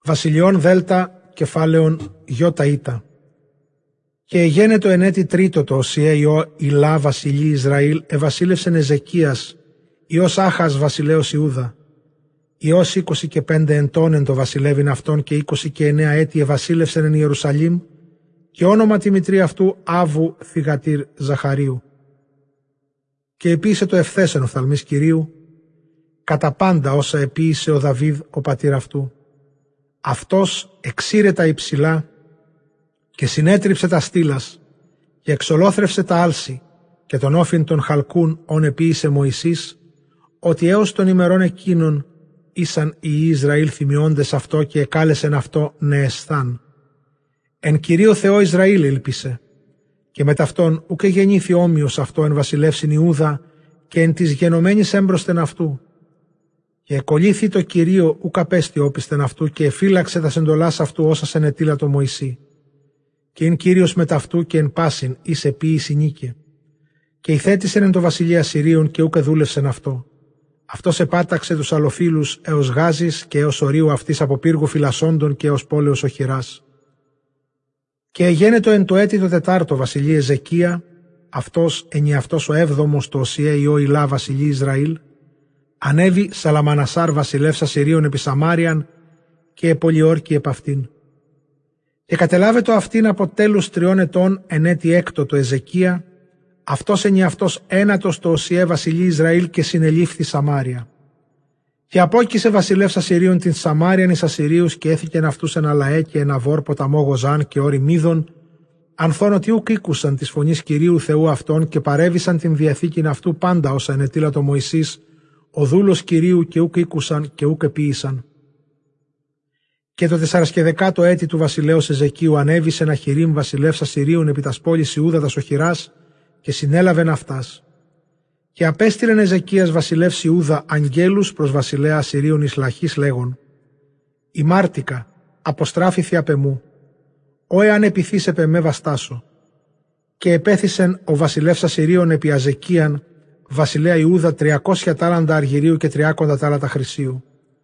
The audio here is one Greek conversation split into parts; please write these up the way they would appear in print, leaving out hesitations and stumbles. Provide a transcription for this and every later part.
Βασιλειών Δέλτα κεφάλαιον Ιώτα Ήτα. Και εγένετο εν έτη τρίτο το Οσιέ Ηλά βασιλεί Ισραήλ ευασίλευσεν Εζεκίας Υιός Άχας βασιλέως Ιούδα. Υιός 25 ετών εν το βασιλεύειν αυτόν και 29 έτη ευασίλευσεν εν Ιερουσαλήμ και όνομα τη μητρή αυτού Άβου θυγατήρ Ζαχαρίου. Και επίησε το ευθέσεν οφθαλμής Κυρίου κατά πάντα όσα επίησε ο Δαβίδ ο πατήρ αυτού. Αυτός εξήρε τα υψηλά και συνέτριψε τα στήλας και εξολόθρευσε τα άλση και τον όφιν των χαλκούν ον επίησε Μωυσής, ότι έως των ημερών εκείνων ήσαν οι Ισραήλ θυμιώντες αυτό και εκάλεσεν αυτό νεεσθάν. Εν Κυρίω Θεό Ισραήλ ήλπισε και μετ' αυτόν ουκ γεννήθη όμοιος αυτό εν βασιλεύσιν Ιούδα και εν της γενομένης έμπροσθεν αυτού. Και εκολύθη το Κυρίο ουκ απέστη όπισθεν αυτού και εφύλαξε τα σεντολάς αυτού όσας ενετήλα το Μωυσή. Και ειν Κύριος μετ' αυτού και εν πάσιν εις επίηση νίκε. Και ηθέτησεν εν το βασιλεία Συρίων και ουκ δούλευσεν αυτό. Αυτός επάταξε τους αλλοφύλους έως Γάζης και έως ορίου αυτής από πύργου φυλασσόντων και έως πόλεως Οχυράς. Και εγένετο εν το έτη το τετάρτο βασιλεί Εζεκία, αυτός ενιαυτός ο έβδομος το Οσιέ Υιό Ηλά βασιλεί Ισραήλ, ανέβη Σαλαμανασάρ βασιλεύς Ασσυρίων επί Σαμάριαν και επολιόρκη επ' αυτήν. Και κατελάβετο αυτήν από τέλους 3 ετών εν έτη έκτο το Εζεκία, αυτός ενιαυτός ένατος το Οσιέ βασιλεί Ισραήλ και συνελήφθη Σαμάρια. Και απόκεισε βασιλεύς Ασσυρίων την Σαμάριαν εις Ασσυρίους και έθηκεν αυτούς ένα λαέ και ένα βόρ ποταμό Γοζάν και όρη Μίδων, ανθών ότι ουκ ήκουσαν της φωνής Κυρίου Θεού αυτών και παρέβησαν την διαθήκην αυτού πάντα όσα ενετήλα το Μωυσής, ο δούλος Κυρίου και ουκ ήκουσαν και ουκ επίησαν. Και το 40 έτη του βασιλέως Εζεκίου ανέβη Σεναχηρίμ βασιλεύς Ασσυρίων επί τας πόλης Ιούδα τας Οχυράς και συνέλαβεν αυτάς. Και απέστειλεν Εζεκίας βασιλεύς Ιούδα αγγέλους προς βασιλέα Ασσυρίων εις Λαχής λέγον: «Η Μάρτικα, αποστράφηθη απ' εμού, ω εάν επιθύς επ' εμέ βαστάσω». Και επέθησεν ο βασιλεύς Ασσυρίων επί Αζεκίαν βασιλέα Ιούδα 300 τάλαντα αργυρίου και 30 τάλαντα χρυσίου.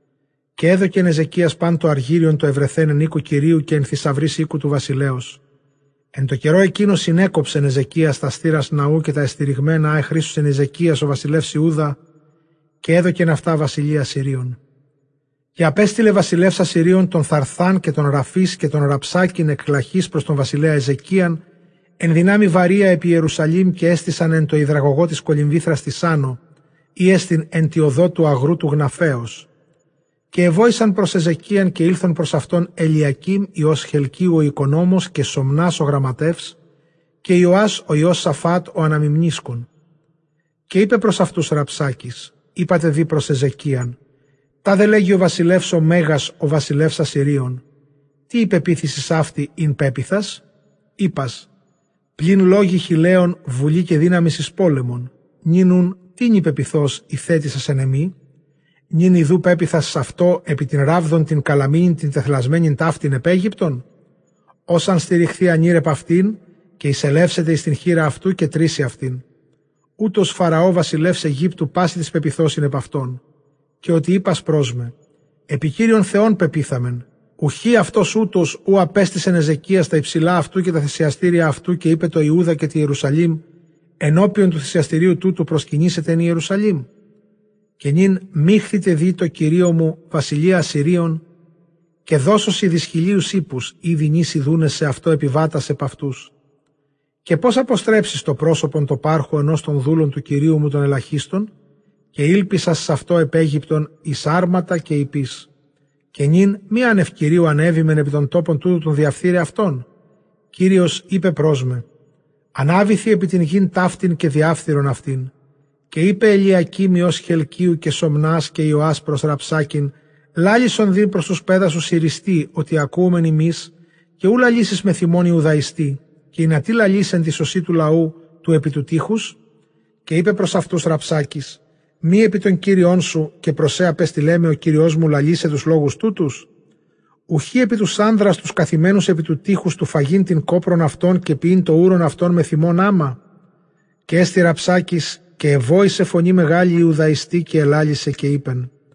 Και έδωκεν Εζεκίας παν το αργύριον το ευρεθέν εν οίκου Κυρίου και εν θησαυρής οίκου του βασιλέως. Εν το καιρό εκείνο συνέκοψεν Εζεκίας τα στήρας ναού και τα εστηριγμένα εχρήσουσεν Εζεκίας ο βασιλεύς Ιούδα και έδωκεν αυτά βασιλεία Ασσυρίων. Και απέστειλε βασιλεύς Ασσυρίων τον Θαρθάν και τον Ραφής και τον Ραψάκιν εκ Λαχής προς τον βασιλέα Εζεκίαν, εν δυνάμει βαρία επί Ιερουσαλήμ και έστησαν εν το υδραγωγό της κολυμβήθρας της Άνω, ή έστιν εν τη οδό του αγρού του Γναφέως. Και εβόησαν προς Εζεκίαν και ήλθον προς αυτόν Ελιακίμ Υιός Χελκίου ο οικονόμος και Σομνάς ο γραμματεύς και Ιωάς ο Υιός Σαφάτ ο αναμυμνίσκων. Και είπε προς αυτούς Ραψάκης: «Είπατε δι προς Εζεκίαν, τάδε λέγει ο βασιλεύς ο Μέγας ο βασιλεύς Ασσυρίων. Τι υπεποίθησης αυτή ειν πέπιθας?» Είπας: «Πλην λόγοι χιλέων βουλή και δύναμης εις πόλεμον. Νίνουν τίνι πεπιθός η θέτησας εν εμή. Νιν ιδού πέπιθας σ' αυτό επί την ράβδον την καλαμίνην την τεθλασμένην ταύτην επ' Αίγυπτον. Όσαν στηριχθεί ανήρεπ αυτήν και εισελεύσεται εις την χείρα αυτού και τρίσει αυτήν. Ούτως Φαραώ βασιλεύς Αιγύπτου πάση της πεπιθώσιν επ' αυτόν. Και ότι είπας πρόσμε, επί Κύριον Θεόν πεπίθαμεν. Ουχή αυτός ούτως ου απέστησεν Εζεκίας τα υψηλά αυτού και τα θυσιαστήρια αυτού και είπε το Ιούδα και τη Ιερουσαλήμ, ενώπιον του θυσιαστηρίου τούτου προσκυνήσετε εν Ιερουσαλήμ. Και νυν μίχθητε δι το Κυρίο μου βασιλεία Ασσυρίων και δώσωσι δυσχυλίους ύπους ήδη νήσι δούνες σε αυτό επιβάτας επ' αυτούς. Και πώς αποστρέψεις το πρόσωπον το πάρχο ενός των δούλων του Κυρίου μου των ελαχίστων και ήλπισας σ' αυτό επ' Αίγυπτον εις άρματα και υπείς. Και νυν μη ανευκυρίου ανέβημεν επί των τόπων τούτου τον διαφθείρε αυτόν. Κύριος είπε πρόσμε, ανάβηθη επί την γην ταύτην και διάφθειρον αυτήν. Και είπε Ελιακίμ Υιός Χελκίου και Σομνάς και Ιωάς προς Ραψάκιν, λάλησον δι προς τους πέδασους συριστή, ότι ακούομεν ημείς, και ου λαλήσεις με θυμόν Ιουδαϊστή, και να τι λαλήσεν τη σωσή του λαού του επί του τείχους. Και είπε προς αυτούς Ραψάκης, μη επί των Κύριών σου και προσέ απέστειλέ ο Κύριός μου λαλήσε τους λόγους τούτους. Ουχή επί τους άνδρας τους καθημένους επί του τείχους του φαγήν την κόπρον αυτών και ποιήν το ούρον αυτών με θυμόν άμα. Και έστι Ραψάκης και εβόησε φωνή μεγάλη Ιουδαϊστή και ελάλησε και είπεν,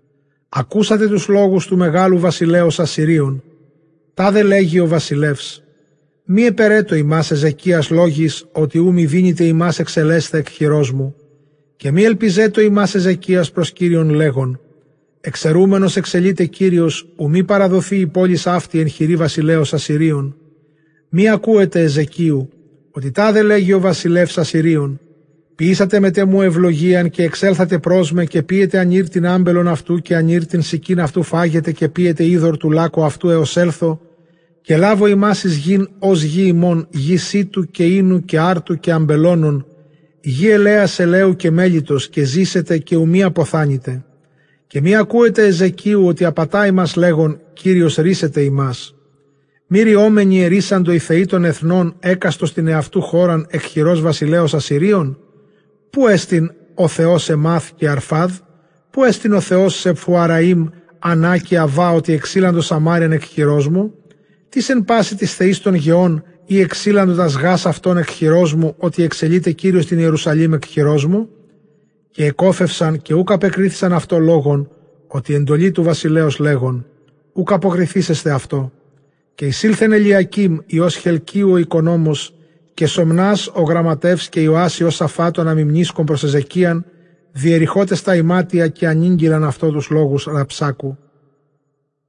Ακούσατε τους λόγους του μεγάλου βασιλέως Ασσυρίων. Τάδε λέγει ο βασιλεύς, μη επερέτω ημάς Εζεκίας λόγης, ότι ου μη δίνετε ημάς εξελέσθε εκ χειρός μου, και μη ελπιζέτω ημάς Εζεκίας προς Κύριον λέγον, εξαιρούμενος εξελείται Κύριος, ου μη παραδοθεί η πόλης αυτή εν χειρή βασιλέως Ασσυρίων. Μη ακούετε Εζεκίου, ότι τάδε λέγει ο βασιλεύς Ασσυρίων, ποιήσατε μετέ μου ευλογίαν και εξέλθατε προς με και πίετε ανήρ την άμπελον αυτού και ανήρ την σικήν αυτού φάγετε και πίετε είδωρ του λάκου αυτού έως έλθω και λάβω ημάς εις γην ως γη ημών, γη σίτου και ίνου και άρτου και αμπελώνων, γη ελέας ελαίου και μέλιτος και ζήσετε και ουμή αποθάνετε. Και μη ακούετε Εζεκίου ότι απατά ημάς λέγον, Κύριος ρίσετε ημάς. Μη ριόμενοι ερίσαντο οι θεοί των εθνών έκαστος την εαυτού χώραν εκ χειρός βασιλέως Ασσυρίων. Πού έστιν ο Θεός Εμάθ και Αρφάδ, πού έστιν ο Θεός Σεφουαραήμ, Ανά και Αβά, ότι εξήλαντο Σαμάριαν εκ χειρός μου, τις εν πάση της θεής των γεών ή εξήλαντο τας γάς αυτών εκ χειρός μου, ότι εξελείται Κύριος την Ιερουσαλήμ εκ χειρός μου. Και εκόφευσαν και ούκ απεκρίθησαν αυτό λόγον, ότι εντολή του βασιλέως λέγον, ούκ αποκριθήσεστε αυτό. Και εισήλθεν Ελιακήμ Υιός Χελκίου ο οικονόμος, και Σομνάς ο γραμματεύς και Ιωάς Υιός Σαφάτων αμυμνίσκων προς Εζεκίαν, διεριχώτες τα ημάτια και ανήγγυλαν αυτό τους λόγους Ραψάκου.